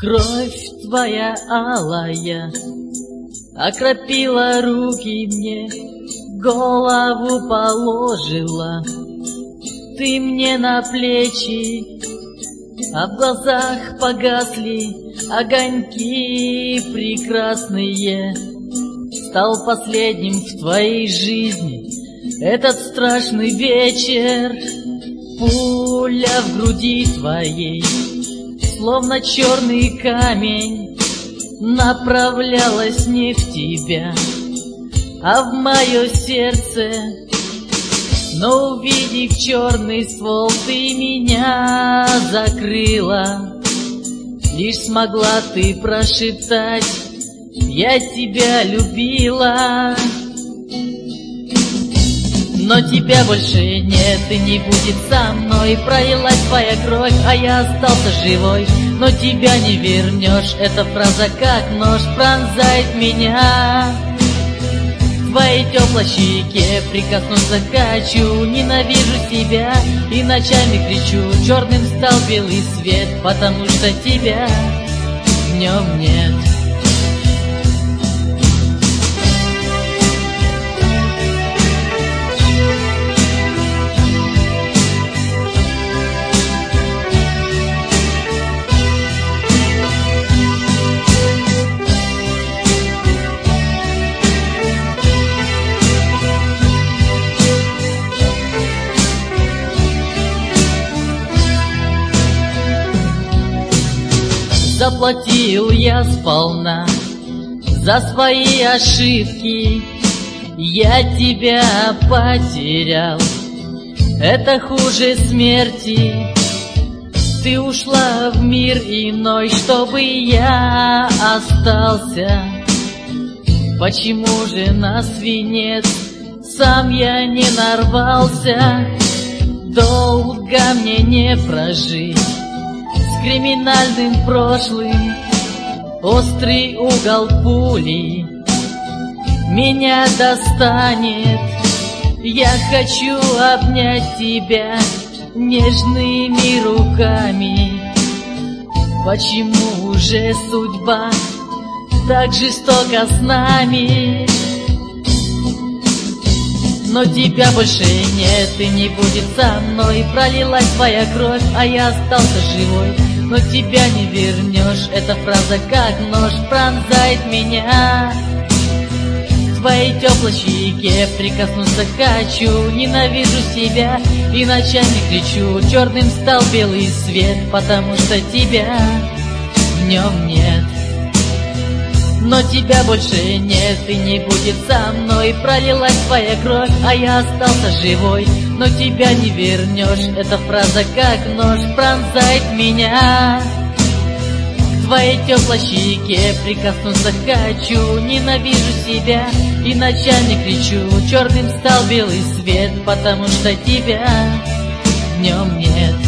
Кровь твоя алая окропила руки мне, голову положила ты мне на плечи, а в глазах погасли огоньки прекрасные. Стал последним в твоей жизни этот страшный вечер. Пуля в груди твоей, словно черный камень, направлялась не в тебя, а в мое сердце. Но увидев черный ствол, ты меня закрыла. Лишь смогла ты прошептать: я тебя любила. Но тебя больше нет и не будет со мной. Пролилась твоя кровь, а я остался живой. Но тебя не вернешь, эта фраза как нож пронзает меня. К твоей теплой щеке прикоснуться хочу. Ненавижу себя и ночами кричу. Черным стал белый свет, потому что тебя днем нет. Заплатил я сполна за свои ошибки. Я тебя потерял, это хуже смерти. Ты ушла в мир иной, чтобы я остался. Почему же на свинец сам я не нарвался? Долго мне не прожить с криминальным прошлым. Острый угол пули меня достанет. Я хочу обнять тебя нежными руками. Почему же судьба так жестока с нами? Но тебя больше нет и не будет со мной. Пролилась твоя кровь, а я остался живой. Но тебя не вернешь, эта фраза как нож пронзает меня. К твоей теплой щеке прикоснуться хочу. Ненавижу себя и ночами кричу. Черным стал белый свет, потому что тебя днем нет. Но тебя больше нет и не будет со мной. Пролилась твоя кровь, а я остался живой. Но тебя не вернешь, эта фраза как нож пронзает меня. К твоей теплой щеке прикоснуться хочу. Ненавижу себя и ночами кричу. Черным стал белый свет, потому что тебя днем нет.